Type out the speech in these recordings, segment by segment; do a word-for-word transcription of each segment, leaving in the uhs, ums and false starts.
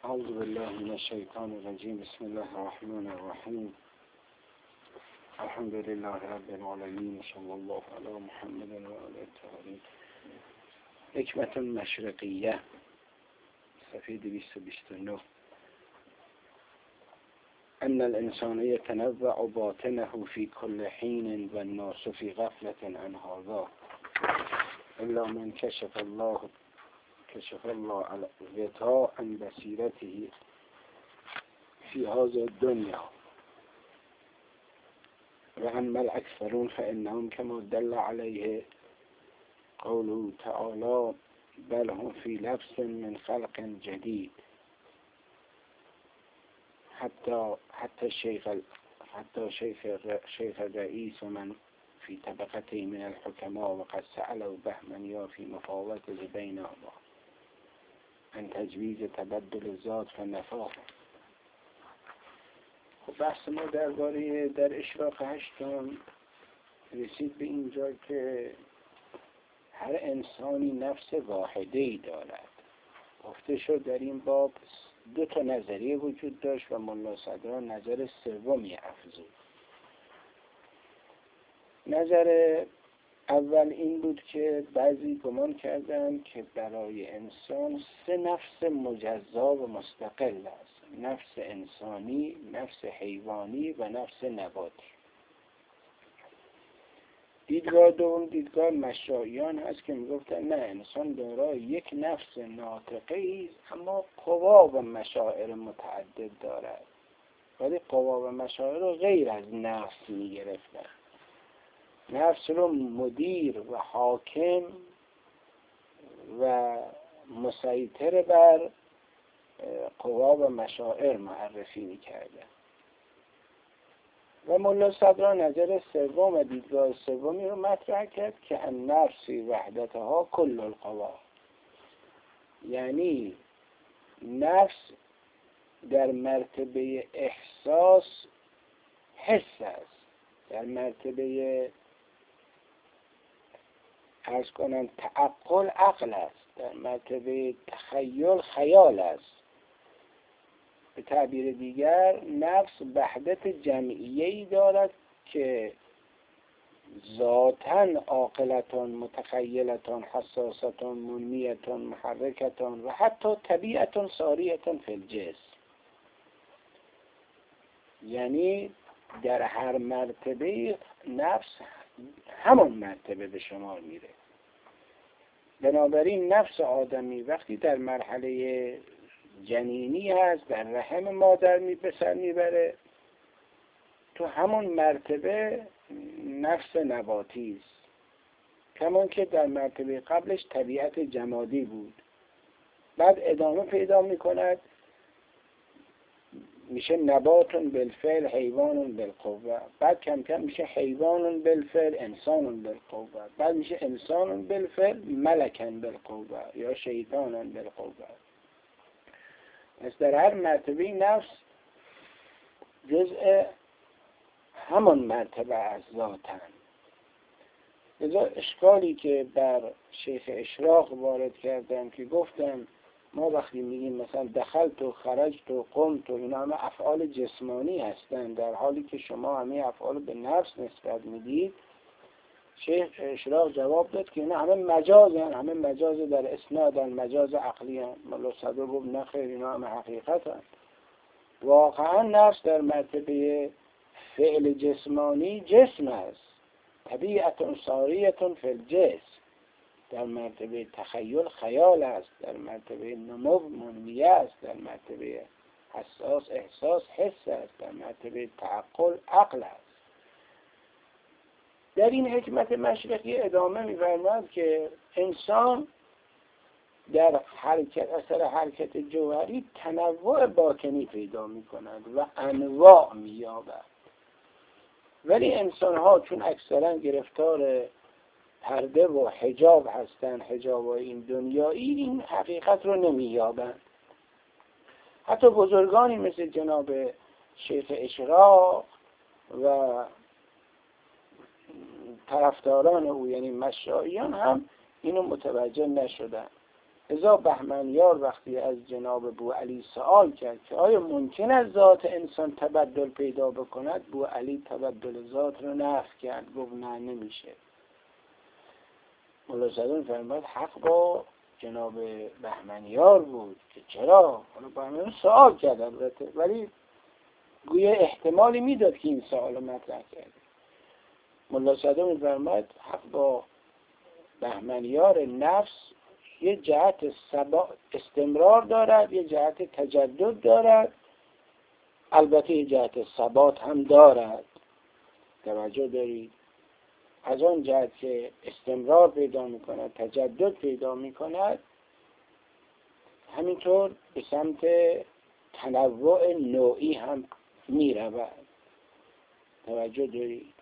اعوذ بالله من الشیطان الرجیم. بسم الله الرحمن الرحیم. الحمد لله رب العالمین. صلی الله علی محمد و آله الطاهرین. حکمت مشرقیه، صفحه دویست و بیست و نه. ان الانسان يتنوع باطنه في كل حين والناس في غفلة عن هذا الا من كشف الله كشف الله الغطاء عن بصيرته في هذه الدنيا. وأما الأكثرون فإنهم كما دل عليه قوله تعالى بل هم في لبس من خلق جديد. حتى حتى الشيخ حتى شيخ شيخ الرئيس ومن في طبقته من الحكماء وقد سألوا بهمنيا في مفاوضة بينهما عن تجویز تبدل ذات و نفاق. خب بحث ما درباره در اشراق هشتم رسید به اینجا که هر انسانی نفس واحده‌ای دارد. گفته شد در این باب دو تا نظریه وجود داشت و ملا صدرا نظر سومی افزود. نظر اول این بود که بعضی گمان کردند که برای انسان سه نفس مجزا و مستقل است: نفس انسانی، نفس حیوانی و نفس نباتی. دیدگاه دوم دیدگاه مشایعیان هست که میگفتن نه، انسان دارای یک نفس ناطقه است اما قوا و مشاعر متعدد دارد، ولی قوا و مشاعر رو غیر از نفس میگرفتن. نفس رو مدیر و حاکم و مسیطر بر قوا و مشاعر معرفی میکرده. و ملا صدرا نظر سوم و دیدگاه سومی رو مطرح کرد که النفس وحدتها کل القوا، یعنی نفس در مرتبه احساس حس است، در مرتبه عرض کنم تعقل عقل است، در مرتبه تخیل خیال است. به تعبیر دیگر نفس وحدت جمعیه‌ای دارد که ذاتاً عاقلتان، متخیلتان، حساستان، منمیتان، محرکتان و حتی طبیعتان ساریتان فی الجسم. یعنی در هر مرتبه نفس همون مرتبه به شمار میره. بنابراین نفس آدمی وقتی در مرحله جنینی هست، در رحم مادر می بسر میبره، تو همون مرتبه نفس نباتی است، کمان که در مرتبه قبلش طبیعت جمادی بود. بعد ادامه پیدا میکند، میشه نباتون بالفعل، حیوانون بالقوه، بعد کم کم میشه حیوانون بالفعل، انسانون بالقوه، بعد میشه انسانون بالفعل، ملکن بالقوه یا شیطانون بالقوه. از در هر مرتبه نفس جزء همون مرتبه از ذاتن. لذا اشکالی که بر شیخ اشراق وارد کردم که گفتم ما وقتی میگیم مثلا دخلت و خرجت و قمت و اینا همه افعال جسمانی هستند، در حالی که شما همه افعال به نفس نسبت میدید. شیخ اشراق جواب داد که اینا همه مجاز هستند، همه مجاز در اسناد هستند، مجاز عقلی هستند. ملا صدر گفت نه خیر، اینا همه حقیقت هستند. واقعا نفس در مرتبه فعل جسمانی جسم است، طبیعت ساریت فی الجسم. در مرتبه تخیل خیال است، در مرتبه نمو منمیه است، در مرتبه حساس احساس حس است، در مرتبه تعقل عقل است. در این حکمت مشرقی ادامه می‌فرماید که انسان در حرکت اثر حرکت جوهری تنوع باطنی پیدا می‌کند و انواع می‌یابد، ولی انسان‌ها چون اکثرا گرفتار پرده و حجاب هستند، حجاب این دنیایی، این حقیقت رو نمی‌یابند. حتی بزرگانی مثل جناب شیخ اشراق و طرفداران او یعنی مشایعیان هم اینو متوجه نشدن. لذا بهمنیار وقتی از جناب بوعلی سوال کرد که آیا ممکن است ذات انسان تبدل پیدا بکند، بوعلی تبدل ذات رو نفی کرد، گفت نه نمیشه. مولا صدر فرمود حق با جناب بهمنیار بود که چرا؟ حالا بهمنیار سوال کرد البته، ولی گویا احتمالی میداد که این سوال رو مطرح کرد. مولا صدر فرمود حق با بهمنیار نفس یه جهت استمرار دارد، یه جهت تجدد دارد، البته یه جهت ثبات هم دارد. توجه دارید؟ از آن جهت که استمرار پیدا میکند، تجدد پیدا میکند، همینطور به سمت تنوع نوعی هم میرود. توجه دارید؟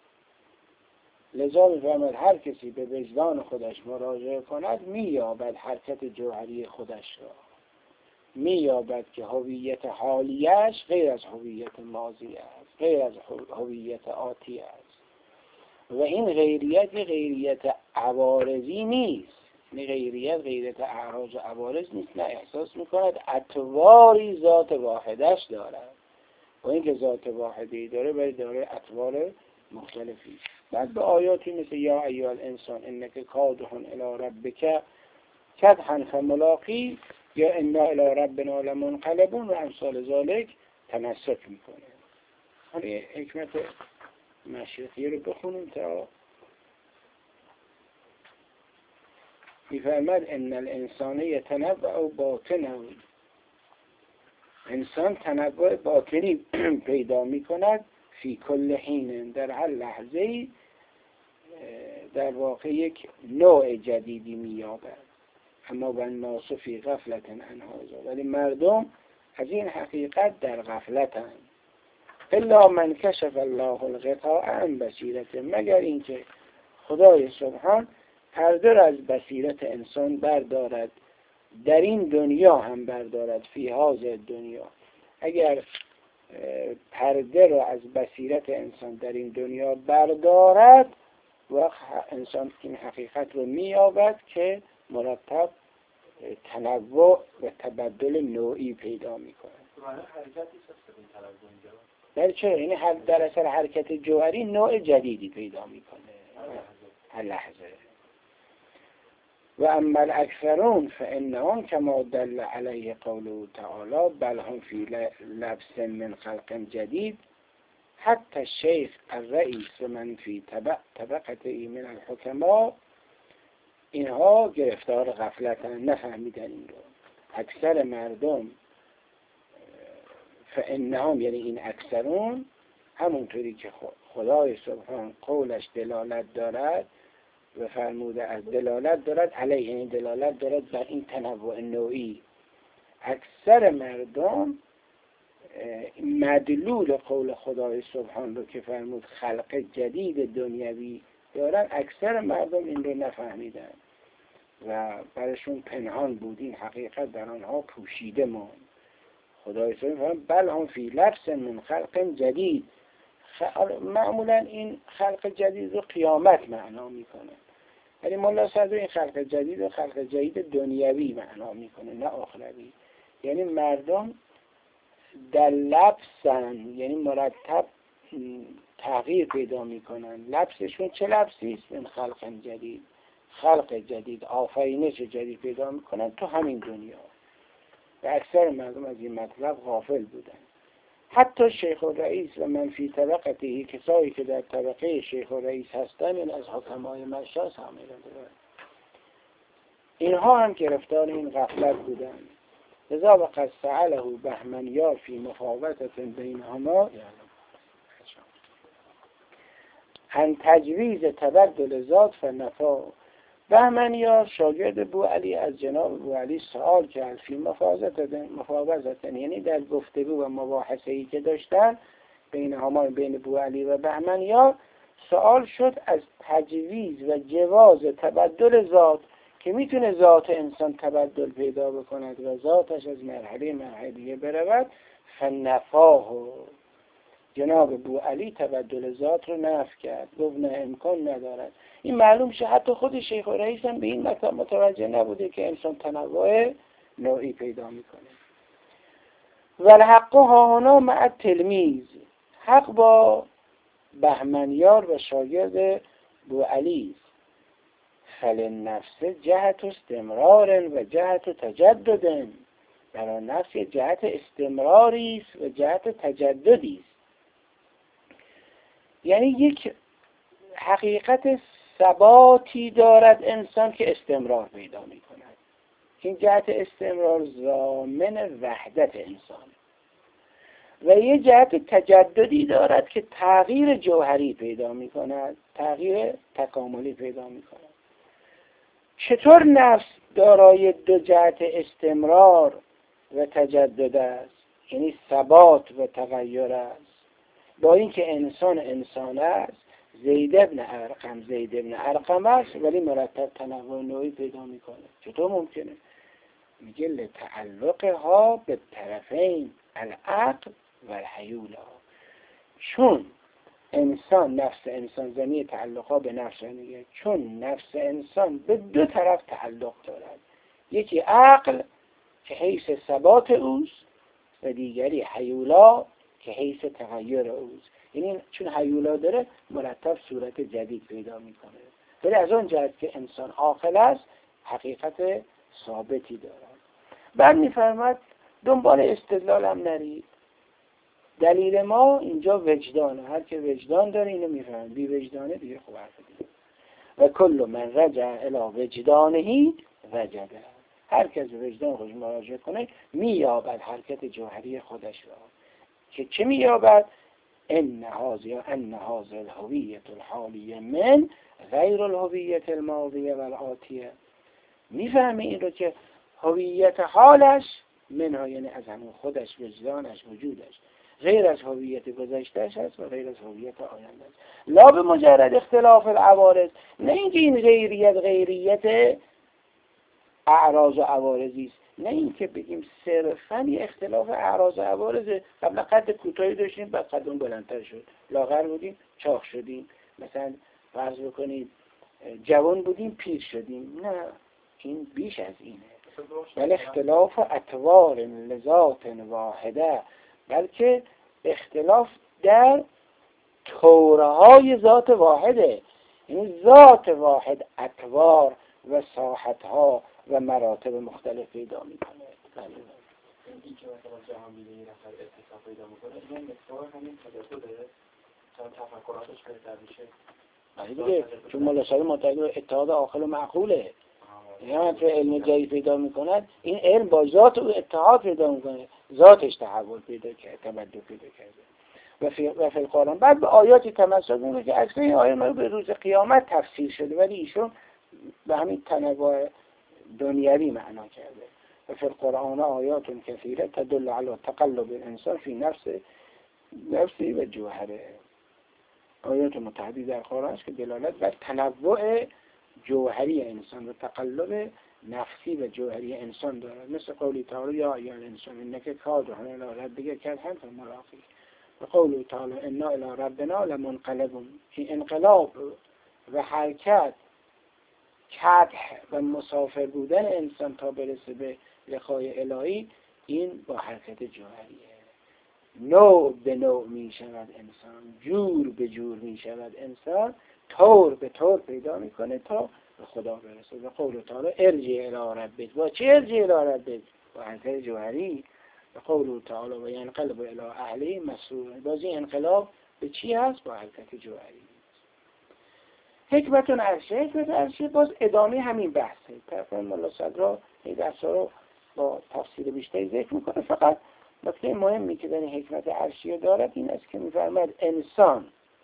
لذا میفهمد هر کسی به وجدان خودش مراجعه کند مییابد حرکت جوهری خودش را، مییابد که هویت حالیش غیر از هویت ماضی است، غیر از هویت آتی است. و این غیریت غیریت عوارضی نیست، این غیریت غیریت اعراض و عوارض نیست، نه، احساس میکند اطواری ذات واحدش دارد و اینکه ذات واحدی داره ولی داره اطوار مختلفی. بعد به آیاتی مثل یا ایها الانسان انک کادح الی ربک کدحا فملاقی یا انا الی ربنا لمنقلبون و امثال ذالک تمسک میکنه. حالا حکمت مشرقی رو بخونیم تا میفرمد ان الانسان یتنوع باطنا، انسان تنوع باطنی پیدا میکند فی کل حین، در هر لحظه در واقع یک نوع جدیدی مییابد. اما و الناس فی غفلت عن هذا، ولی مردم از این حقیقت در غفلتند. الا من کشف الله الغطاء عن بصیرته، مگر اینکه خدای سبحان پرده را از بصیرت انسان بردارد، در این دنیا هم بردارد، فی هذه دنیا. اگر پرده را از بصیرت انسان در این دنیا بردارد و انسان این حقیقت رو مییابد که مرتب تنوع و تبدل نوعی پیدا میکنه. در چرا؟ یعنی در اثر حرکت جوهری نوع جدیدی پیدا میکنه هر لحظه. و اما الاکثرون فانهم کما دل علیه قوله تعالی بل هم فی لبس من خلق جدید، حتی الشیخ الرئیس و من فی طبقته من الحکما، اینها گرفتار غفلتن، نفهمیدن این رو. اکثر مردم فانهم یعنی این اکثرون، همونطوری که خدای سبحان قولش دلالت دارد و فرموده از دلالت دارد علیه، یعنی دلالت دارد بر این تنوع نوعی. اکثر مردم مدلول قول خدای سبحان رو که فرمود خلق جدید دنیوی دارن، اکثر مردم این رو نفهمیدن و برشون پنهان بود، این حقیقت در آنها پوشیده ماند. خدای سبحان فرمود بل هم فی لبس من خلق جدید. معمولا این خلق جدید رو قیامت معنا میکنه، ولی مولا صدر این خلق جدید و خلق جدید دنیوی معنا میکنه، نه اخروی. یعنی مردم در لبسن، یعنی مرتب تغییر پیدا میکنن. لبسشون چه لبسی است؟ من خلق جدید، خلق جدید، آفرینش جدید پیدا میکنن تو همین دنیا. و اکثر مردم از این مطلب غافل بودن. حتی شیخ الرئیس و من فی طبقته، کسایی که در طبقه شیخ الرئیس هستن، این از حکمای مشاس همه دارن، اینها هم گرفتار این غفلت بودن. لذا وقد سأله بهمنیار فی مفاوضة بینهما عن تجویز تبدل ذات فنفا. بهمنیار شاگرد بوعلی از جناب بوعلی سوال کرد فی مفاوضة، یعنی در گفتگو و مباحثه‌ای که داشتن بینهما، بین بوعلی و بهمنیار، سوال شد از تجویز و جواز تبدل ذات، که میتونه ذات انسان تبدل پیدا بکند و ذاتش از مرحله مرحله برود. فنفاه، جناب بو علی تبدل ذات رو نفی کرد، گفت نه امکان ندارد. این معلوم شه حتی خود شیخ رئیس هم به این مطلب متوجه نبوده که انسان تنوع نوعی پیدا میکنه. والحق هانا مع تلمیذ، حق با بهمنیار و شاگرد بو علی است. فل نفس جهت استمرار و جهت تجدد، برای نفس جهت استمراری است و جهت تجددی است. یعنی یک حقیقت ثباتی دارد انسان که استمرار پیدا می کند. این جهت استمرار ضامن وحدت انسان و یه جهت تجددی دارد که تغییر جوهری پیدا می کند، تغییر تکاملی پیدا می کند. چطور نفس دارای دو جهت استمرار و تجدد است، یعنی ثبات و تغییر است، با اینکه انسان انسان است، زید ابن ارقم زید ابن ارقم است ولی مرتب تنوع نوعی پیدا میکنه؟ چطور ممکنه؟ میگه لتعلقها به طرفین العقل و الحیولا، چون انسان نفس انسان زمین تعلقها به نفس میگه، چون نفس انسان به دو طرف تعلق دارد، یکی عقل که حیث ثبات اوست و دیگری حیولا که حیث تغییر اوست. یعنی چون حیولا داره مرتب صورت جدید پیدا میکنه، ولی از اون جهت که انسان عاقل است حقیقت ثابتی دارد. بعد میفرماد دنبال استدلال هم نرید، دلیل ما اینجا وجدانه، هر که وجدان داره اینو میفهمه، بی وجدانه دیگه خوب حرف دیگه. و کل من رجع الی وجدانهی وجده، هر کس وجدان خودش مراجعه کنه مییابد حرکت جوهری خودش را، که چه مییابد؟ ان هذا ان هذا الهویه الحالیه من غیر الهویه الماضیه و الآتیه. میفهمه این رو که هویت حالش منها، یعنی از همون خودش، وجدانش، وجودش، غیر از هویت گذشتهش است و غیر از هویت آینده است. لا به مجرد اختلاف العوارض، نه اینکه این غیریت غیریت اعراض و عوارضی است، نه اینکه بگیم صرفاً یه اختلاف اعراض و عوارض، قبل قد کوتاهی داشتیم بعد قدم بلندتر شد، لاغر بودیم چاق شدیم، مثلا فرض بکنید جوان بودیم پیر شدیم، نه این بیش از اینه. بل اختلاف اطوار لذات واحده، بلکه اختلاف در طورهای ذات واحده، یعنی ذات واحد اطوار و ساحتها و مراتب مختلف پیدا میکنه. این که مثلا جهان بیده یه نفر اتفاق پیدا میکنه، این مقدار همین تجدده تا تفکراتش بهتر میشه. بله دیگه، چون ملاشبه معتقد اتحاد عاقل و معقوله، یعنی که علم جدید پیدا میکند، این علم با ذات و اتحاد پیدا میکنه، ذاتش تحول پیدا کرده، تبدل پیدا کرده. و فی و فی القرآن بعد به آیاتی تمثل میکنه که اکثر این آیات ما به روز قیامت تفسیر شده، ولی ایشون به همین تنوع دنیوی معنا کرده. و فی القرآن آیات کثیره تدل علی تقلب الانسان فی نفس نفسی و جوهره. آیات متعددی در قرآن است که دلالت بر تنوع جوهری انسان و تقلب نفسی و جوهری انسان دارد، مثل قولی تعالی یا ایها الانسان انک کادح الی ربک کدحا فملاقیه، و قولی تعالی انا الی ربنا لمنقلبون. این انقلاب و حرکت، کدح و مسافر بودن انسان تا برسه به لقای الهی، این با حرکت جوهریه. نوع به نوع می شود انسان، جور به جور می شود انسان، طور به طور پیدا میکنه تا به خدا برسه. و قول تعالی ارجع الی ربک، با چه ارجع الی ربک؟ با حرکت جوهری. و قول تعالی و ینقلب الی اهله مسرورا، باز این انقلاب به چی هست؟ با حرکت جوهری. حکمت عرشه، حکمت عرشه باز ادامه همین بحثه. طرف مولا صدرا این درس‌ها رو با تفصیل بیشتری ذکر میکنه. فقط نکته مهمی که در حکمت عرشیه دارد این است که میفرماید انسان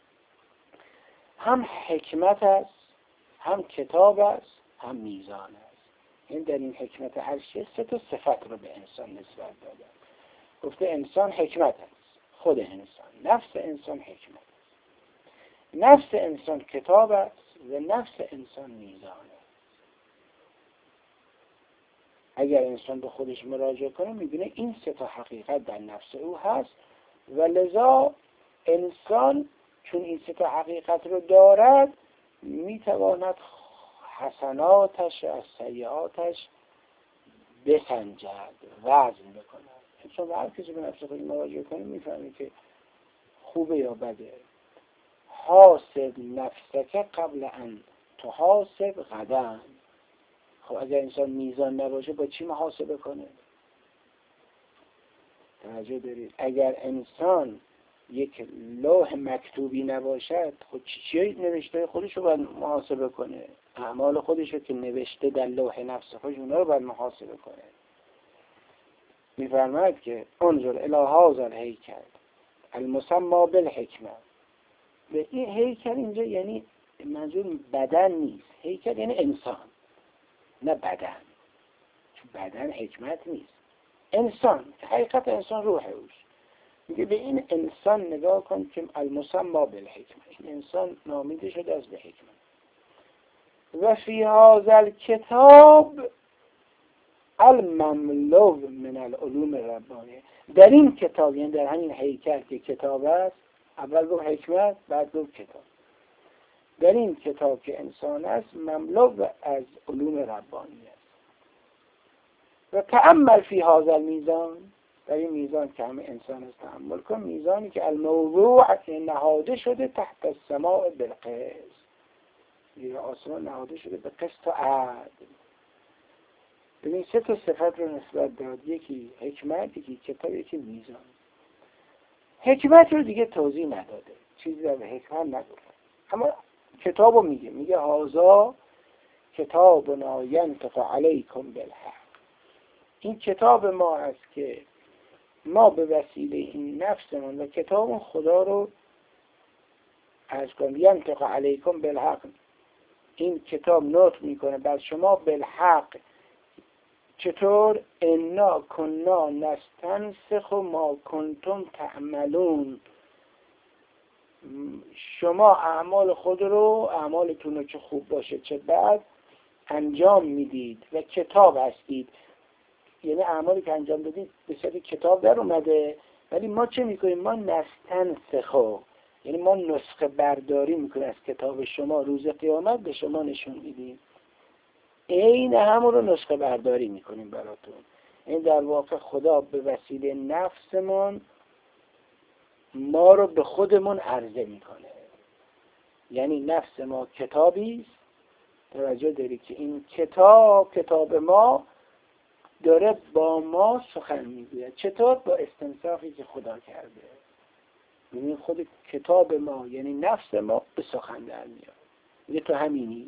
هم حکمت است، هم کتاب است، هم میزان است. این در این حکمت عرشیه سه تا صفت رو به انسان نسبت داده. گفته انسان حکمت است، خود انسان، نفس انسان حکمت است، نفس انسان کتاب است و نفس انسان میزان است. اگر انسان به خودش مراجعه کنه میبینه این سه تا حقیقت در نفس او هست و لذا انسان چون این سه تا حقیقت رو دارد میتواند حسناتش و از سیئاتش بسنجد، وزن بکند. چون هر کسی به نفس خود مراجعه کنه میفهمه که خوبه یا بده. حاسب نفسک قبل ان تحاسب غدا. خب اگر انسان میزان نباشه با چی محاسبه کنه؟ توجه دارید؟ اگر انسان یک لوح مکتوبی نباشد خب چی چی نوشته خودش رو باید محاسبه کنه، اعمال خودش رو که نوشته در لوح نفس خودش اونا رو باید محاسبه کنه. میفرماید که انظر الی هذا الهیکل المسمى بالحکمه. به این هیکل اینجا یعنی منظور بدن نیست، هیکل یعنی انسان نه بدن، چون بدن حکمت نیست. انسان، حقیقت انسان روح اوست. میگه به این انسان نگاه کن که المسمى بالحکمه، این انسان نامیده شده از به حکمت. و فی هذا الکتاب المملو من العلوم ربانیه. در این کتاب، یعنی در همین هیکل که کتاب است، اول گفت حکمت بعد گفت کتاب. در این کتاب که انسان است مملو از علوم ربانی است. و تأمل فی هذا المیزان، در این میزان که همه انسان است تأمل کن، میزانی که الموضوع نهاده شده تحت السماء بالقسط، زیر آسمان نهاده شده به قسط و عدل. ببین سه تا صفت رو نسبت داد، یکی حکمت، یکی کتاب، یکی میزان. حکمت رو دیگه توضیح نداده، چیزی در حکمت نگفت، اما کتاب رو میگه میگه هذا کتابنا ینطق علیکم بالحق. این کتاب ما است که ما به وسیله این نفسمون و کتاب خدا رو از کنم ینطق علیکم بالحق. این کتاب نطق میکنه بر شما بالحق. چطور؟ انا کنا نستنسخ ما کنتم تعملون. شما اعمال خود رو، اعمالتون رو چه خوب باشه چه بد انجام میدید و کتاب هستید. یعنی اعمالی که انجام دادید به صورت کتاب در اومده، ولی ما چه میکنیم؟ ما نستنسخ، یعنی ما نسخه برداری میکنیم از کتاب شما، روز قیامت به شما نشون میدیم. این همون رو نسخه برداری میکنیم براتون. این در واقع خدا به وسیله نفسمون ما رو به خودمون عرضه میکنه. یعنی نفس ما کتابی است. توجه داری که این کتاب، کتاب ما داره با ما سخن میگوید. چطور؟ با استنساخی که خدا کرده. یعنی خود کتاب ما یعنی نفس ما به سخن در میاد. میگه تو همینی.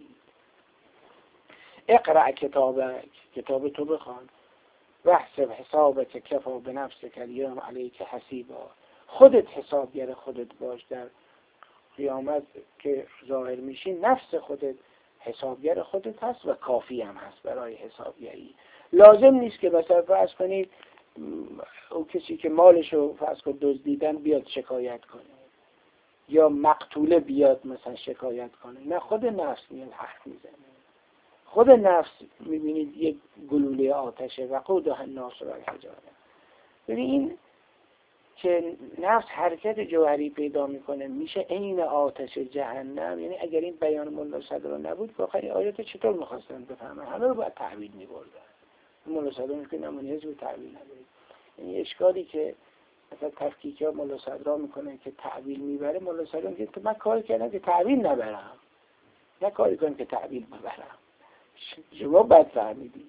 اقرأ کتابک، کتاب تو بخوان. وحسب حسابک کفا بنفسک الیوم علیک حسیبا. خودت حسابگر خودت باش. در قیامت که ظاهر میشی نفس خودت حسابگر خودت هست و کافی هم هست برای حسابگری. لازم نیست که مثلا فرض کنید او کسی که مالشو فرض کنید دزدیدن بیاد شکایت کنه یا مقتوله بیاد مثلا شکایت کنه. نه، خود نفس میاد حرف میزنه. خود نفس میبینید یک گلوله آتشه وقودها الناس والحجاره. ببین این که نفس حرکت جوهری پیدا میکنه میشه عین آتش جهنم. یعنی اگر این بیان ملا صدرا نبود واقعا این آیات چطور میخواستن بفهمن؟ همه رو باید تعبیر میبردن. ملا صدرا میگه نمونه حزب تعبیر ندارید. یعنی اشکالی که مثلا تفکیک ها ملا صدرا میکنه که تعبیر میبره، ملا صدرا میگه من کار کردم که تعبیر نبرم، نه کاری کنم که تعبیر ببرم. شما بد فهمیدید.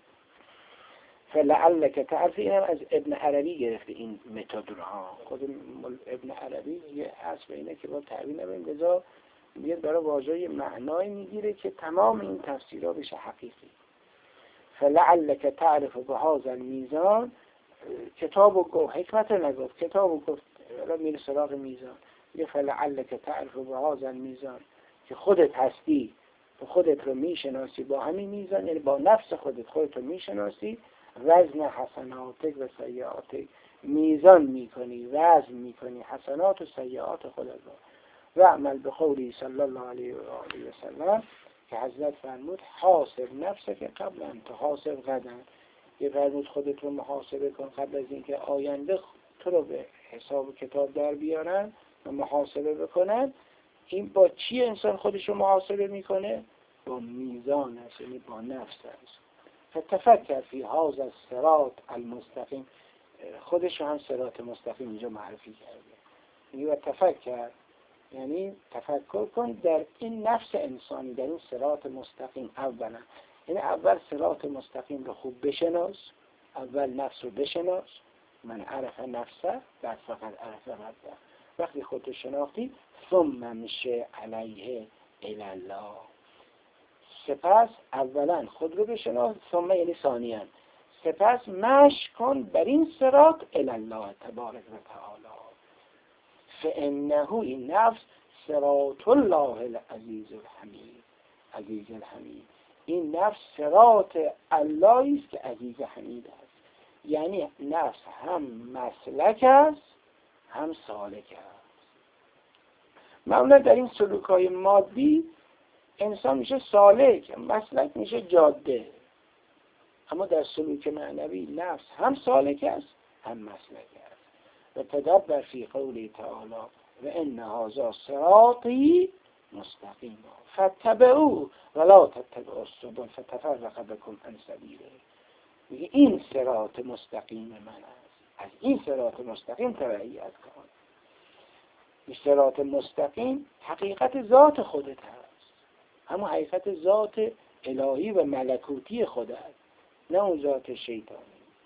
فلعلک تعرف. اینم از ابن عربی گرفته این متد رو ها. خود ابن عربی یه اصل اینه که با تعبیر نبریم، لذا میگه برای واژه معنای میگیره که تمام این تفسیرها بشه حقیقی. فلعلک تعرف بهذا المیزان. کتابو گفت، حکمت رو نگفت، کتابو گفت. الان میره سراغ میزان. میگه فلعلک تعرف بهذا المیزان، که خودت هستی و خودت رو میشناسی با همین میزان، یعنی با نفس خودت خودت رو میشناسی. وزن حسناتک و سیئاتک، میزان میکنی، وزن میکنی حسنات و سیئات خودت رو. و عمل به قولی صلی الله علیه و آله و سلم که حضرت فرمود حاسب نفسک قبل ان تحاسب غدا. یه فرمود خودت رو محاسبه کن قبل از اینکه آینده تو رو به حساب کتاب در بیارن. و محاسبه بکنن، این با چی انسان خودش رو محاسبه میکنه؟ با میزان است، یعنی با نفس است. فتفکر فی هذا الصراط المستقیم، خودش رو هم صراط مستقیم اینجا معرفی کرده. یعنی و تفکر یعنی تفکر کن در این نفس انسانی، در این صراط مستقیم. اولا یعنی اول صراط مستقیم رو خوب بشناس، اول نفس رو بشناس. من عرف نفسه بعد فقط عرف ربه. وقتی خودت شناختی ثم میشه علیه الله، سپس اولا خود رو بشناس، ثم یعنی ثانیاً سپس مشی کن بر این صراط الله تبارک و تعالی. فانه این نفس صراط الله العزیز الحمید. عزیز الحمید، این نفس صراط الله است که عزیز حمید است. یعنی نفس هم مسلک است هم سالک است. معمولا در این سلوک‌های مادی انسان میشه سالک، مسلک میشه جاده. اما در سلوک معنوی نفس هم سالک است هم مسلک است. و تدبر فی قوله تعالی و ان هذا صراطی مستقیم فاتبعوه ولا تتبعوا السبل فتفرق بكم عن سبیله. میگه این صراط مستقیم من است، از این صراط مستقیم تبعیت کن. این صراط مستقیم حقیقت ذات خودت هست، اما حقیقت ذات الهی و ملکوتی خودت، نه اون ذات شیطانی.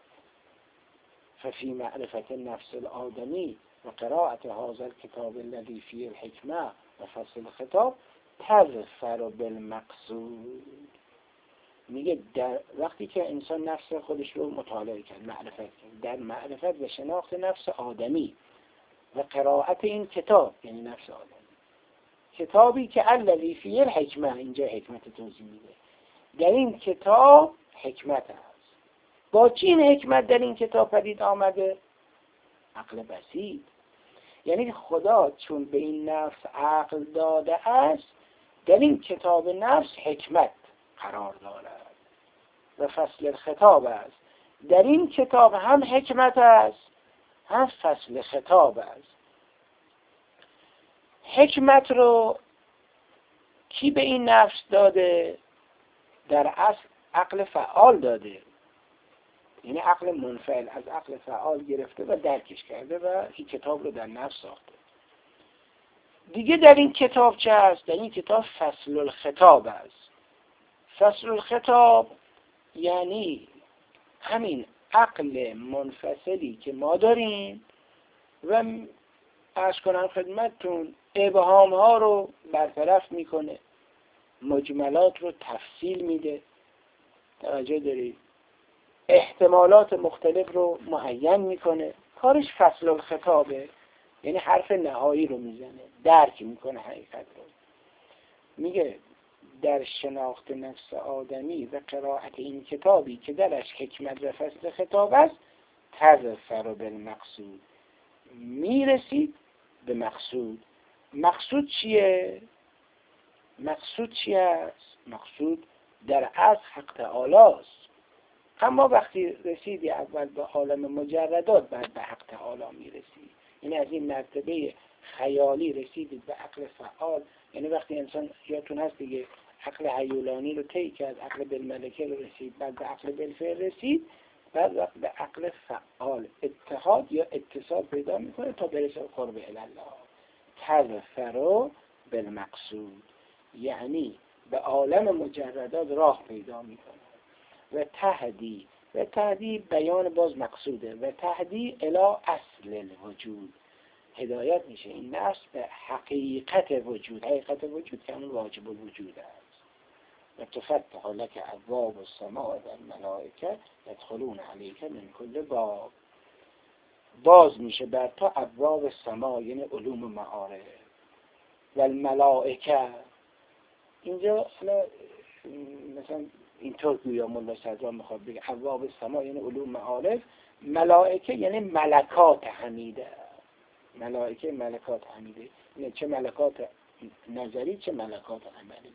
ففي معرفة النفس الآدمی و قراءة هذا الكتاب الذي فيه الحكمة و فصل الخطاب تظفر بالمقصود. میگه در وقتی که انسان نفس خودش رو مطالعه کرد، معرفت کرد، در معرفت و شناخت نفس آدمی و قراءت این کتاب، یعنی نفس آدمی، کتابی که الذی فیه الحکمه، اینجا حکمت توضیح میده، در این کتاب حکمت هست. با چی این حکمت در این کتاب پدید آمده؟ عقل بسیط. یعنی خدا چون به این نفس عقل داده است، در این کتاب نفس حکمت قرار دارد و فصل خطاب است. در این کتاب هم حکمت است هم فصل خطاب است. حکمت رو کی به این نفس داده؟ در اصل عقل فعال داده، یعنی عقل منفعل از عقل فعال گرفته و درکش کرده و این کتاب رو در نفس ساخته. دیگه در این کتاب چه هست؟ در این کتاب فصل الخطاب است. فصل الخطاب یعنی همین عقل منفصلی که ما داریم و عرض کنم خدمتتون ابهام ها رو برطرف میکنه، مجملات رو تفصیل میده، توجه دارید، احتمالات مختلف رو معین میکنه. کارش فصل الخطابه، یعنی حرف نهایی رو میزنه، درک میکنه حقیقت رو. میگه در شناخت نفس آدمی و قرائت این کتابی که درش حکمت و فصل خطاب است، تظفر بالمقصود، میرسید به مقصود. مقصود چیه؟ مقصود چی است؟ مقصود در اصل حق تعالی است. اما وقتی رسیدی اول به عالم مجردات بعد به حق تعالی میرسی. یعنی از این مرتبه خیالی رسیدید به عقل فعال. یعنی وقتی انسان یادتون هست دیگه عقل هیولانی رو طی کرد، عقل بالملکه رو رسید، بعد به عقل بالفعل رسید، بعد وقت به عقل فعال اتحاد یا اتصال پیدا میکنه تا برسه قرب الله. تظفر بالمقصود یعنی به عالم مجردات راه پیدا میکنه. و تهدی، و تهدی بیان باز مقصوده، و تهدی الی اصل الوجود، هدایت میشه این نفس به حقیقت وجود. حقیقت وجود که همون واجب الوجود است. و تفتح لک ابواب السماء و الملائکه یدخلون علیک من کل باب، باز میشه بر تو ابواب السماء یعنی علوم معارف و الملائکه. اینجا مثلا اینطور گویا مولا صدرا میخواد بگه ابواب السماء یعنی علوم معارف، ملائکه یعنی ملکات حمیده. ملائکه ملکات حمیده، یعنی چه ملکات نظری چه ملکات عملی.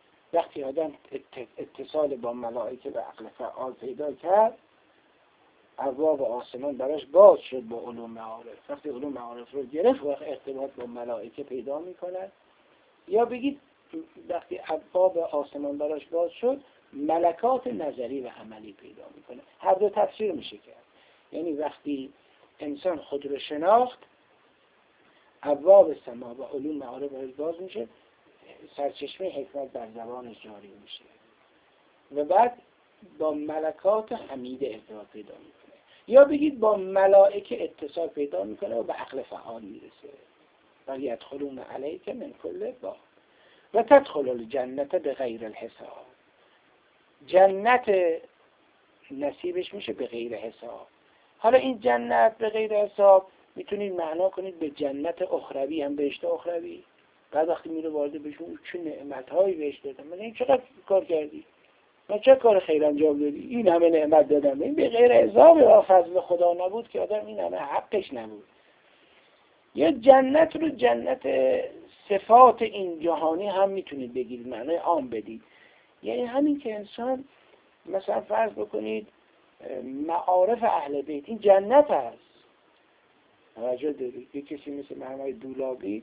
وقتی آدم اتصال با ملائکه و عقل فعال پیدا کرد، ابواب آسمان براش باز شد با علوم معارف. وقتی علوم معارف رو گرفت وقت ارتباط با ملائکه پیدا میکنه. یا بگید وقتی ابواب آسمان براش باز شد ملکات نظری و عملی پیدا میکنه. هر دو تفسیر میشه کرد. یعنی وقتی انسان خود رو شناخت ابواب سما و علوم معارف براش باز میشه، سرچشمه حکمت بر زبانش جاری میشه و بعد با ملکات حمیده ارتباط پیدا میکنه. یا بگید با ملائکه اتصال پیدا میکنه و به عقل فعال میرسه. و یدخلون علیک من کل باب و تدخل الجنت به غیر الحساب. جنت نصیبش میشه به غیر حساب. حالا این جنت به غیر حساب میتونید معنا کنید به جنت اخروی، هم بهشت اخروی. بعد وقتی میره وارد بشون چه نعمت‌هایی بهش دادم، من این چقدر کار کردی، من چه کار خیر انجام دادی، این همه نعمت دادم، این به غیر حساب و فضل خدا نبود که آدم این همه حقش نبود. یا جنت رو جنت صفات این جهانی هم میتونید بگید، معنای عام بدید. یعنی همین که انسان مثلا فرض بکنید معارف اهل بیت این جنت هست. توجه دارید یک کسی مثل محمد دولابی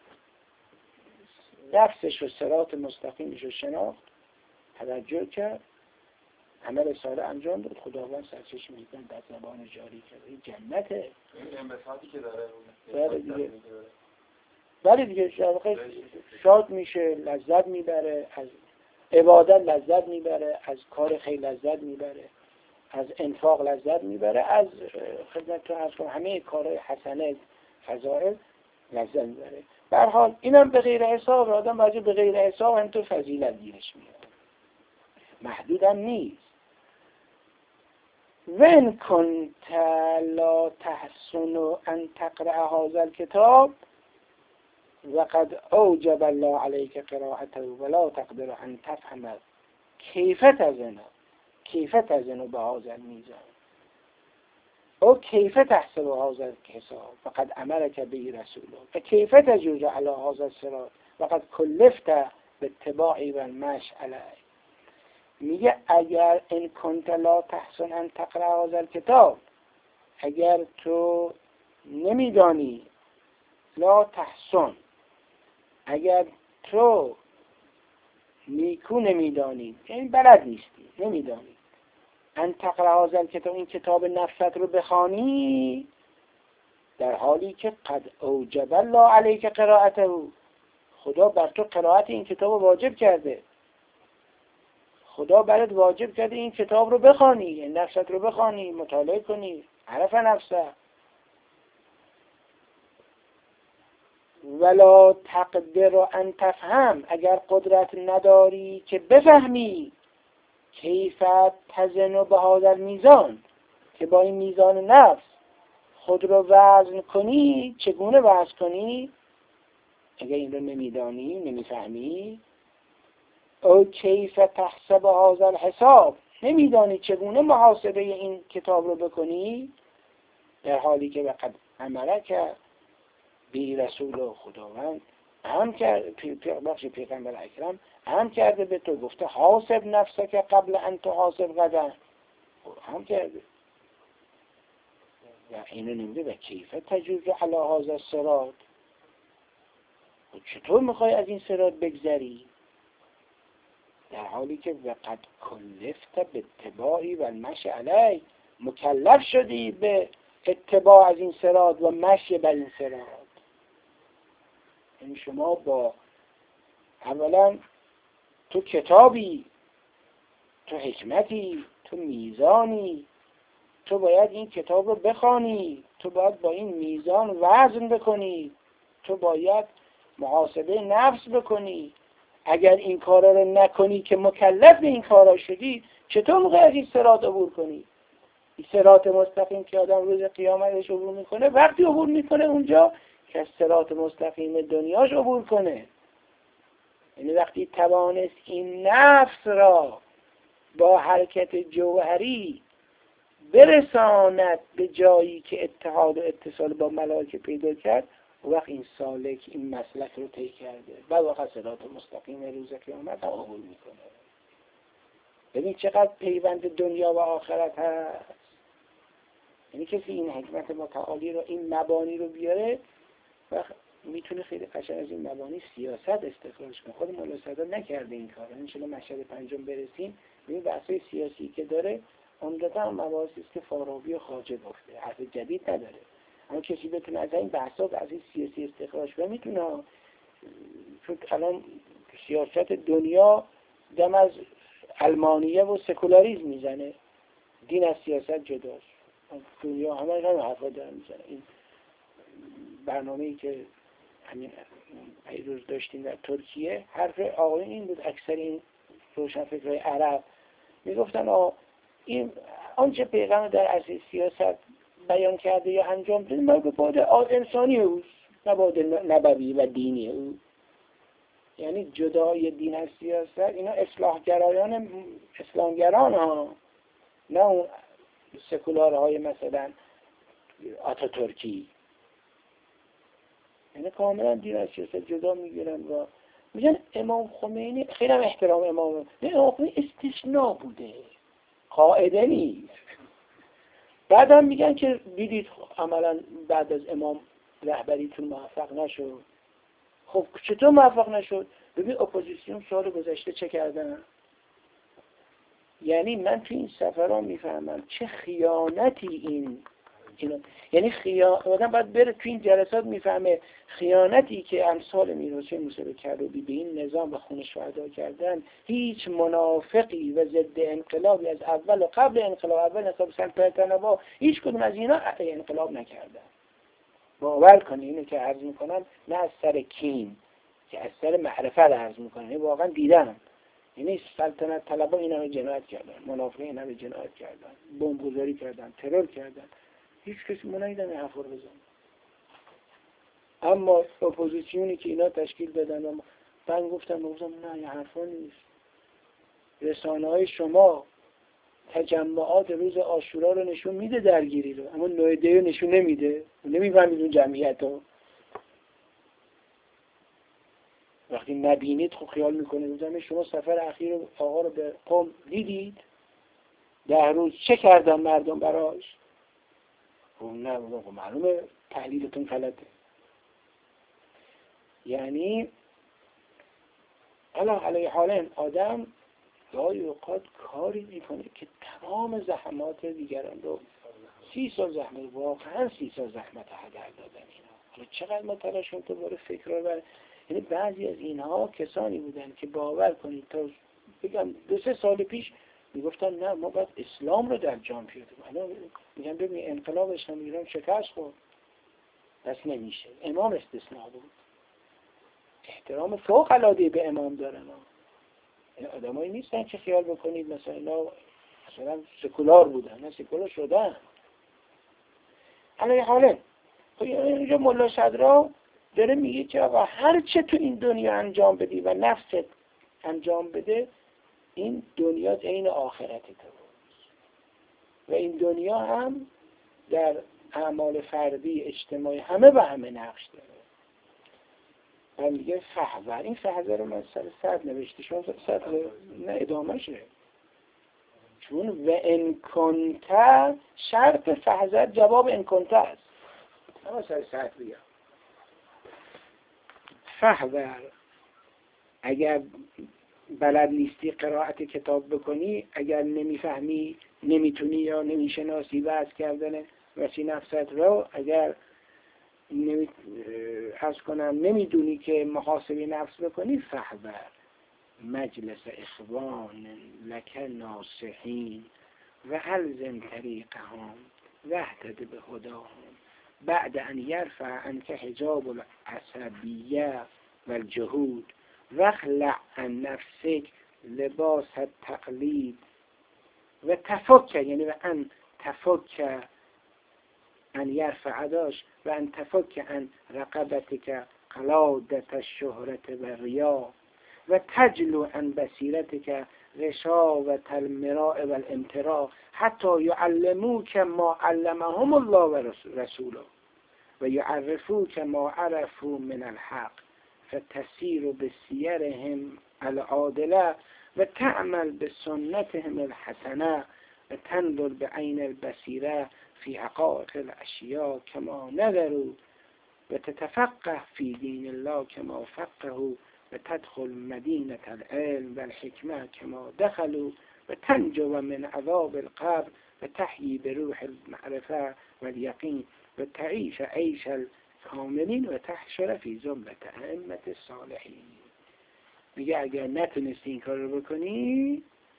نفسش و صراط مستقیمش رو شناخت، توجه کرد، عمل صالح انجام داد، خداوند سرچشمه حکمت در زبان جاری کرد. این جنته. این انبساطی که داره بله دیگه بله دیگه شاد میشه، لذت میبره، از عبادت لذت میبره، از کار خیر لذت میبره، از انفاق لذت میبره، از خدمتتون عرض کنم همه کارهای حسنه فضائل لذت میبره. به هر حال اینم به غیر حساب، آدم باید به غیر حساب هم تو فضیلت گیرش میاد، محدودم نیست. وَإِنْ كُنْتَ لَا تَحْسُنُ أَنْ تَقْرَأَ هَذَا الْكِتَابَ وَقَدْ أَوْجَبَ اللَّهُ عَلَيْكَ قِرَاءَتَهُ وَلَا تَقْدِرُ أَنْ تَفْهَمَ كَيْفَ تَزِنُ كَيْفَ تَزِنُ بِهَذَا الْمِيزَانِ أو كيف تحسب هذا الحساب وقد أمرك به رسوله فكيف تجوز على هذا الصراط وقد كلفت باتباع والمشي عليه. میگه اگر ان کنت لا تحسن ان تقرأ هذا الكتاب، اگر تو نمیدانی، لا تحسن، اگر تو نیکو نمیدانی، یعنی بلد نیستی، نمیدانی، ان تقرأ هذا الكتاب، این کتاب نفست رو بخوانی، در حالی که قد اوجب الله علیک قراءته، خدا بر تو قرائت این کتاب واجب کرده، خدا برات واجب کرده این کتاب رو بخوانی، این نفست رو بخوانی، مطالعه کنی، عرف نفسه. ولا تقدر ان تفهم، اگر قدرت نداری که بفهمی، کیف تزن به هذا المیزان، که با این میزان نفس خود رو وزن کنی، چگونه وزن کنی، اگر این رو نمیدانی، نمیفهمی، او کیف تحسب هذا الحساب، نمیدانی چگونه محاسبه این کتاب رو بکنی، در حالی که وقد امرک بی رسول و خداوند هم کرد، بخش پیغمبر اکرم هم کرده به تو، گفته حاسب نفسک قبل ان تحاسب غدا، هم کرده و اینو نمیده و کیف تجوز علی هذا الصراط، چطور میخوای از این صراط بگذری، در حالی که وقد کلفت به اتباعی و المشی علی، مکلف شدی به اتباع از این صراط و مشی بر این صراط. یعنی شما با اولا تو کتابی، تو حکمتی، تو میزانی، تو باید این کتاب رو بخوانی، تو باید با این میزان وزن بکنی، تو باید محاسبه نفس بکنی. اگر این کارا رو نکنی که مکلف به این کارا شدی، چطور موقع از این صراط عبور کنی؟ این صراط مستقیم که آدم روز قیامتش عبور میکنه، وقتی عبور میکنه اونجا که از صراط مستقیم دنیاش عبور کنه. یعنی وقتی توانست این نفس را با حرکت جوهری برساند به جایی که اتحاد و اتصال با ملائکه پیدا کرد، و وقت این سالک این مسلک رو طی کرده و واقعا صراط مستقیم روز قیامت هم عبور میکنه. ببین چقدر پیوند دنیا و آخرت هست. یعنی کسی این حکمت متعالی رو، این مبانی رو بیاره و میتونه خیلی قشنگ از این مبانی سیاست استخراج کنه. خود مولا سعداد نکرده این کار. ان شاءالله مشهد پنجم برسیم این بحثای سیاسی که داره عمدتاً مباحثی است که فارابی و خواجه گفته، حرف جدید نداره. اما کسی بتونه از این بحثا و از این سیاسی استخراج کنه میتونه. چون الان سیاست دنیا دم از علمانیه و سکولاریسم میزنه، دین از سیاست جداست. دنیا همه همه حرفا دارن میزنه. این برنامه‌ای که همین پیروز داشتیم در ترکیه، حرف آقایون این بود، اکثر این روشنفکرهای عرب میگفتن آقا این آنچه پیغمبر در عرصه سیاست بیان کرده یا انجام داده ما به بعد انسانی اوست، نه بعد نبوی و دینی او. یعنی جدای دین از سیاست اینا اصلاحگرایان اسلامگران ها، نه اون سکولارهای مثلا آتاتورکی. یعنی کاملا دین از سیاست جدا میگیرن و میگن امام خمینی، خیلی هم احترام امام امام خمینی استثناء بوده، قاعده نیست. بعد هم میگن که دیدید عملا بعد از امام رهبریتون موفق نشد. خب چطور موفق نشد؟ ببین اپوزیسیون سال گذشته چه کردن؟ یعنی من تو این سفرها میفهمم چه خیانتی این اینا. یعنی خیانت آدم باید بره تو این جلسات میفهمه خیانتی که امثال میرحسین موسوی کروبی به این نظام و خونش ادا کردن. هیچ منافقی و ضد انقلابی از اول و قبل انقلاب، اول انقلاب سلطنت طلبها، هیچ کدوم از اینا انقلاب نکردن. باور کنی اینو که عرض میکنم نه از سر کین، که از سر معرفت عرض میکنم. یعنی واقعا دیدم، یعنی سلطنت طلبها اینا رو جنایت کردن، منافقین اینا رو جنایت کردن، بمبگذاری کردن، ترور کردن. هیچ کسی منع نداره این حرفا رو بزنه. اما اپوزیسیونی که اینا تشکیل دادن و من گفتم گفتم نه این حرفا نیست. رسانه های شما تجمعات روز عاشورا رو نشون میده، درگیری رو، اما نویده رو نشون نمیده. نمیفهمید اون جمعیت رو. وقتی نبینید خب خیال میکنید. بودم شما سفر اخیر آقا رو به قم دیدید؟ ده روز چه کردن مردم براش؟ خب نه خب معلومه تحلیلتون غلطه. یعنی الان علیه حال آدم گاهی اوقات کاری میکنه که تمام زحمات دیگران رو سی سال زحمت، واقعا سی سال زحمت هدر دادن اینا. حالا چقدر ما تلاش کنیم تو باره فکر رو بر... یعنی بعضی از اینها کسانی بودن که باور کنید تا بگم دو سه سال پیش میگفتن نه ما باید اسلام رو در جان پیاده کنیم. میگن ببین انقلاب اسلامی ایران شکست خورد، بس نمیشه. امام استثناء بود. احترام فوق العاده به امام دارن. این آدمایی نیستن که خیال بکنید مثلا اینا مثلا سکولار بودن، نه سکولار شدن. علیه حاله خب اینجا ملا صدرا داره میگه که آقا هر چه تو این دنیا انجام بدی و نفست انجام بده، این دنیا عین آخرت تو و این دنیا هم در اعمال فردی اجتماعی همه به همه نقش داره. و میگه فحذر، این فحذر رو من سر صد نوشته شما صد نه ادامه شه، چون و انکنته شرط فحذر جواب انکنته است. اما سر صد بیا فحذر، اگر بلد نیستی قرائت کتاب بکنی، اگر نمیفهمی نمیتونی یا نمیشناسی وعظ کردن وسی نفست رو، اگر نمی عرض کنم نمیدونی که محاسبه نفس بکنی، فحذر مجلس اخوان لک ناصحین و الزم طریقهم و اهتد به هداهم بعد ان یرفع عنک حجاب العصبیه و الجهود و اخلع عن نفسک لباس التقلید و تفک، یعنی و ان تفک ان یرفع داش و ان تفک ان رقبتک قلادت الشهرت و ریا و تجلو عن بصیرتک غشاوة المراء و الامتراء حتی یعلموک ما علمهم الله و رسوله و یعرفوک ما عرفوا من الحق فتسیر بسیرهم العادله و تعمل بسنتهم الحسنه و تنظر بعین البصیره فی حقائق الاشیاء کما نظروا و تتفقه فی دین الله کما فقهوا و تدخل مدینة العلم و الحکمه کما دخلوا و تنجو من عذاب القبر و تحیی بروح المعرفه و الیقین و تعیش عیش الکاملین و تحشر فی زمرة ائمة الصالحین. میگه اگر نتونستی این کار رو بکنی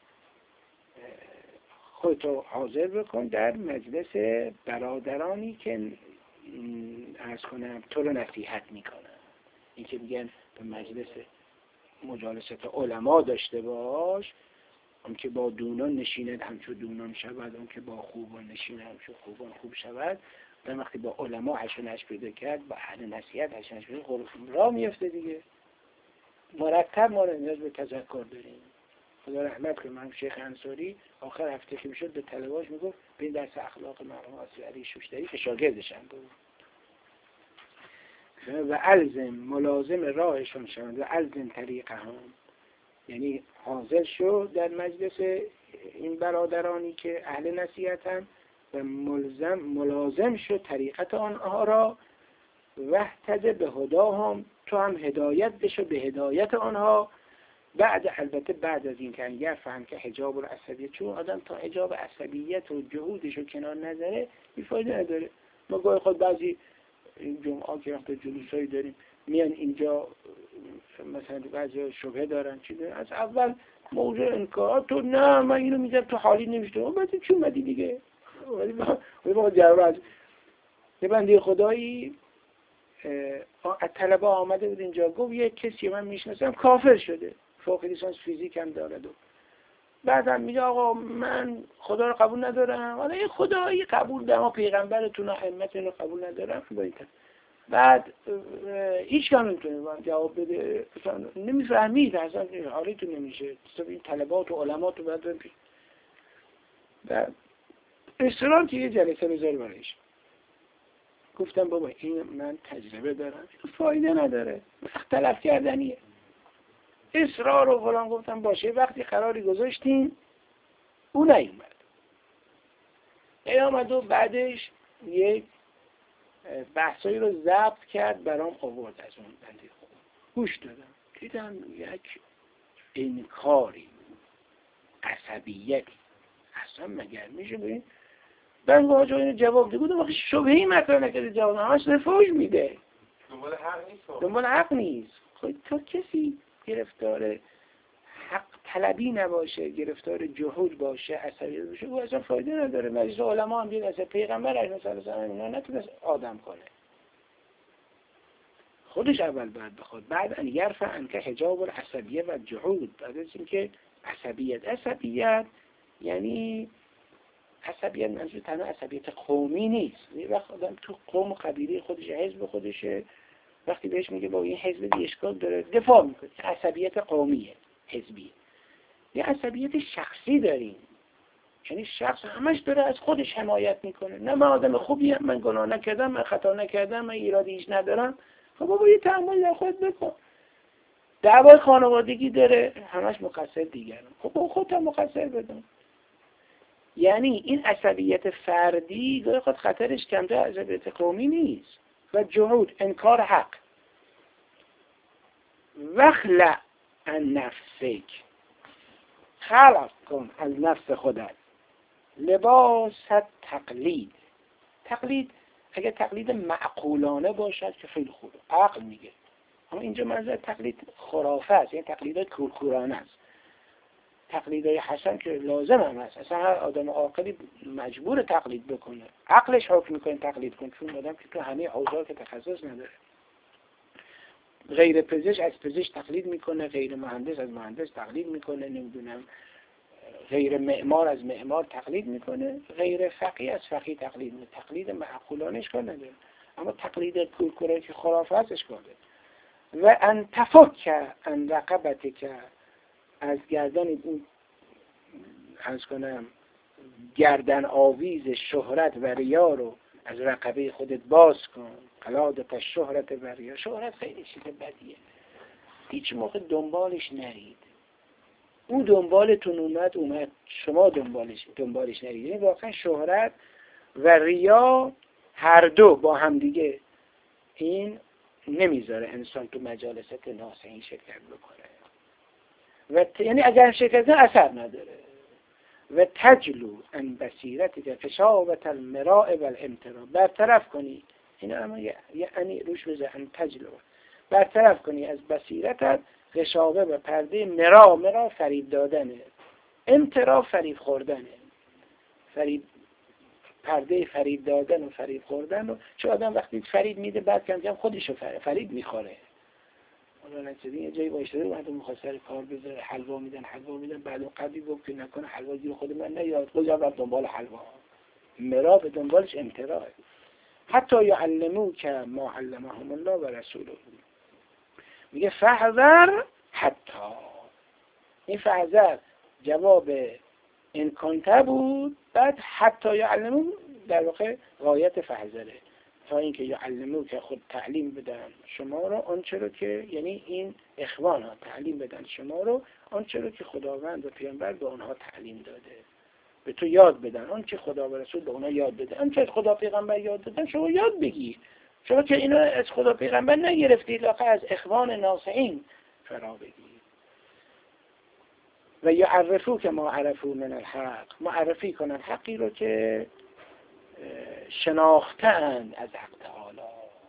خودتو حاضر بکن در مجلس برادرانی که عرض کنم تو رو نصیحت میکنن. این که میگن به مجلس مجالست علما داشته باش، اون که با دونان نشیند همچون دونان شود، اون که با خوبان نشیند همچون خوبان خوب شود. و وقتی با علما حشنش پیدا کرد، با اهل نصیحت حشنش پیدا کرد، راه میفته دیگه. مرتب ما رو نیاز به تذکر داریم. خدا رحمت کنه من شیخ انصاری آخر هفته که میشد به طلباش میگفت به این درس اخلاق مرحوم آصف علی شوشتری که شاگردشن بود و الزم ملازم راهشون شوند و الزم طریقه هم، یعنی حاضر شو در مجلس این برادرانی که اهل نصیحتن و ملزم ملازم شو طریقت آنها را وحتد به هداهم، تو هم هدایت بشو به هدایت آنها. بعد البته بعد از این که اگر فهم که حجاب العصبیت، چون آدم تا حجاب عصبیت و جهودش رو کنار نذاره بیفایده نداره. ما گاهی خود بعضی این جمعه که وقت جلوسایی داریم میان اینجا مثلا بعضی شبهه دارن چی دارن، از اول موضوع انکار تو نه من اینو میذارم تو حالی نمیشته اون بعد چی اومدی دیگه. ولی با جواب از یه بنده خدایی از طلبه آمده بود اینجا، گفت یه کسی من میشناسم کافر شده، فوق لیسانس فیزیک هم دارد و بعدم میگه آقا من خدا رو قبول ندارم، حالا یه خدایی قبول دارم و پیغمبرتون و ائمتتون رو قبول ندارم. بعد هیچ کم نمیتونه من جواب بده، نمیفهمید اصلا حالیتون نمیشه، این طلبات و علمات رو باید بریم پیش. بعد اصرار که یه جلسه بذاری برایش. گفتم بابا این من تجربه دارم فایده نداره، وقت تلف کردنیه، اصرار و فلان. گفتم باشه. وقتی قراری گذاشتیم او نیومد، نیامد و بعدش یک بحثایی رو ضبط کرد برام آورد از اون بنده خود. گوش دادم دیدم یک انکاری، عصبیتی، اصلا مگر میشه ببین من با جا اینو جواب ده بودم. وقتی شبهی مطرح نکرده جواب همش رفاج میده، دنبال حق نیست دنبال حق نیست. خب تا کسی گرفتار حق طلبی نباشه، گرفتار جهود باشه، عصبی باشه، او اصلا فایده نداره. مجلس علما هم دید اصلا پیغمبر علیه السلام اینا نتونست آدم کنه، خودش اول باید بخواد. بعد ان یرفع عنک حجاب العصبیه و جهود. بعد از اینکه عصبیت عصبیت یعنی عصبیت منظور تنها عصبیت قومی نیست. یه وقت آدم تو قوم و قبیله خودش، حزب خودشه، وقتی بهش میگه با این حزب دی اشکال داره دفاع میکنه، عصبیت قومیه، حزبی. یه عصبیت شخصی داریم، یعنی شخص همش داره از خودش حمایت میکنه، نه من آدم خوبیم، من گناه نکردم، من خطا نکردم، من ایرادی هیچ ندارم. خب بابا یه تحمل در خودت بکن. دعوای خانوادگی داره، همش مقصر دیگران. خب خودت هم مقصر بدون. یعنی این عصبیت فردی گاهی خود خطرش کمتر از عصبیت قومی نیست. و جهود، انکار حق. وخلع عن نفسک، خلق کن از نفس خودت لباس تقلید. تقلید اگر تقلید معقولانه باشد که خیلی خوبه، عقل میگه. اما اینجا منظور تقلید خرافه است، یعنی تقلید کورکورانه است. تقلیدهای حسن که لازم هم هست، اصلا هر آدم عاقلی مجبور تقلید بکنه، عقلش حکم میکنه تقلید کنه، چون آدم که تو همه اوضاع که تخصص نداره. غیر پزشک از پزشک تقلید میکنه، غیر مهندس از مهندس تقلید میکنه، نمیدونم غیر معمار از معمار تقلید میکنه، غیر فقیه از فقیه تقلید میکنه. تقلید معقولانه اشکال نداره، اما تقلید کورکورانه که خرافه است اشکال داره. و ان تفک ان رقبتک، از گردن این از کنم گردن آویز شهرت و ریا رو از رقبه خودت باز کن. قلادت شهرت و ریا. شهرت خیلی چیز بدیه، هیچ موقع دنبالش نرید. اون دنبالتون اومد اومد، شما دنبالش دنبالش نرید. یعنی واقعا شهرت و ریا هر دو با هم دیگه این نمیذاره انسان تو مجالست ناصحین شرکت بکنه و ت... یعنی اگر شرکت اثر نداره. و تجلو ان بصیرتی که فشاوت المراء و الامتراء، برطرف کنی اینا اما یعنی روش بزن ان تجلو، برطرف کنی از بصیرتت غشاوه و پرده مرا، مرا فریب دادنه، امتراء فریب خوردنه، فریب پرده فریب دادن و فریب خوردن و چون آدم وقتی فریب میده بعد کم کم خودشو فریب میخوره. حالا نچدین یه جایی بایشتده بعد میخواد سر کار بذاره حلوا میدن حلوا میدن بعد اون قبلی گفت که نکنه حلوا گیر خود من نیاد خود رفت دنبال حلوا. مرا به دنبالش امتراء. حتی یعلمو که ما علمهم الله و رسوله، میگه فحذر حتی، این فحذر جواب این کنته بود، بعد حتی یعلمو در واقع غایت فحذره، تا اینکه یعلمو که خود تعلیم بدن شما رو آنچه رو که یعنی این اخوان ها تعلیم بدن شما رو آنچه رو که خداوند و پیامبر به اونها تعلیم داده، به تو یاد بدن آنچه خدا و رسول به اونها یاد بده، آنچه از خدا پیغمبر یاد دادن شما یاد بگیر، شما که اینو از خدا پیغمبر نگرفتید لاقا از اخوان ناصحین فرا بگیر. و یعرفو که ما عرفو من الحق، معرفی کنن حقی رو که شناختن از حق تعالی.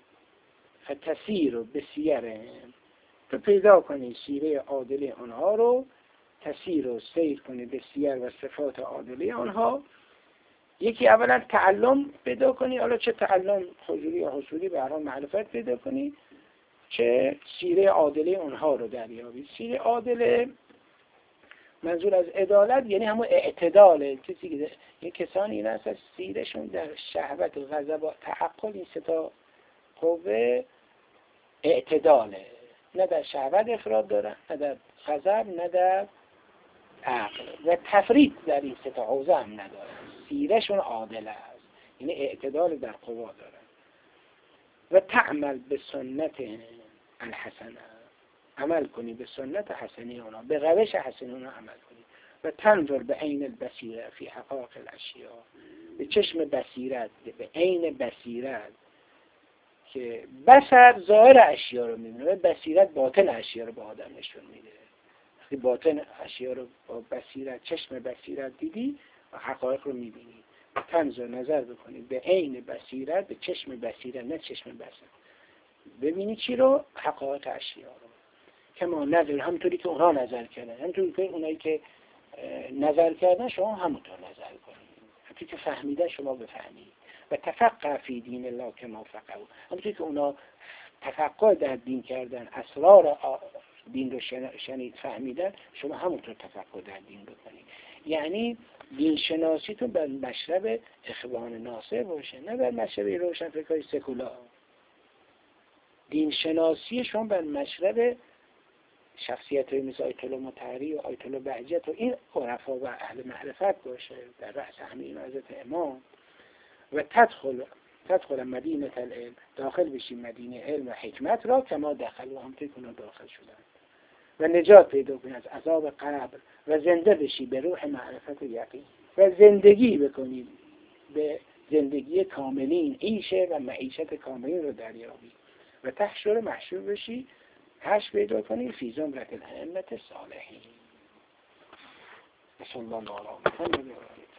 فتسیر و بسیره، تو پیدا کنی سیره عادلی آنها رو، تسیر و سیر کنی بسیر و صفات عادلی آنها. یکی اولا تعلم پیدا کنی، حالا چه تعلم حضوری یا حصولی به هر حال معرفت پیدا کنی، چه سیره عادلی آنها رو دریابی. سیره عادله منظور از عدالت یعنی همون اعتداله، کسی که یه کسانی این هست از سیرشون در شهوت و غضب و تعقل این سه تا قوه اعتداله، نه در شهوت افراد دارن نه در غضب نه در عقل و تفرید در این سه تا حوزه هم ندارن، سیرشون عادله است یعنی اعتدال در قوا دارن. و تعمل به سنت الحسنه، عمل کنی به سنت حسنی اونا، به روش حسنی اونا عمل کنی. و تنظر به عین البصیره فی حقائق الاشیاء، به چشم بصیرت، به عین بصیرت که بصر ظاهر اشیا رو میبینه و بصیرت باطن اشیا رو به آدم نشون میده. وقتی باطن اشیا رو با بصیرت، چشم بصیرت دیدی و حقایق رو میبینی. و تنظر نظر بکنی به عین بصیرت، به چشم بصیرت نه چشم بصر، ببینی چی رو؟ حقایق اشیا رو. که ما نظر همونطوری که اونها نظر کردن، همونطوری که اونایی که نظر کردن شما همونطور نظر کنید، همونطوری که فهمیدن شما بفهمید. و تفقه فی دین الله که ما فقهوا، همونطوری که اونا تفقه در دین کردن، اسرار دین رو شنید فهمیدن، شما همونطور تفقه در دین بکنید. یعنی دین شناسیتون بر مشرب اخوان ناصر باشه، نه بر مشرب روشن فکرهای سکولار. دین شناسی شما بر مشرب شخصیت های مثل آیت الله مطهری و آیت الله بهجت و این عرفا و اهل معرفت باشه در رأس همه این حضرت امام. و تدخل تدخل مدینه العلم، داخل بشی مدینه علم و حکمت را که ما داخل و همطوری کنون داخل شدن. و نجات پیدا کنی از عذاب قبر و زنده بشی به روح معرفت و یقین و زندگی بکنی به زندگی کاملین، عیشه و معیشت کاملین رو دریابی. و تحشر محشور بشی، حشر پیدا کنی فی زمرة الائمة الصالحین. بسم الله الرحمن الرحیم.